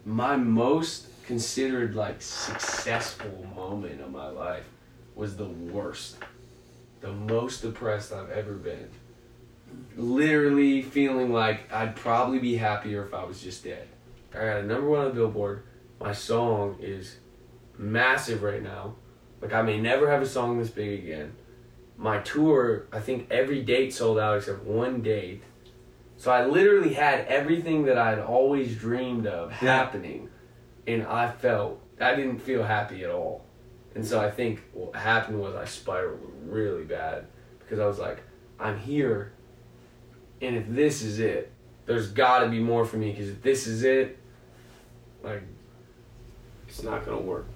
my most considered like successful moment of my life was the worst. The most depressed I've ever been. Literally feeling like I'd probably be happier if I was just dead. I got a number 1 on the Billboard. My song is massive right now. Like, I may never have a song this big again. My tour, I think every date sold out except one date. So I literally had everything that I'd always dreamed of happening. And I didn't feel happy at all. And so I think what happened was I spiraled really bad. Because I was like, I'm here. And if this is it, there's got to be more for me. Because if this is it, like, it's not going to work.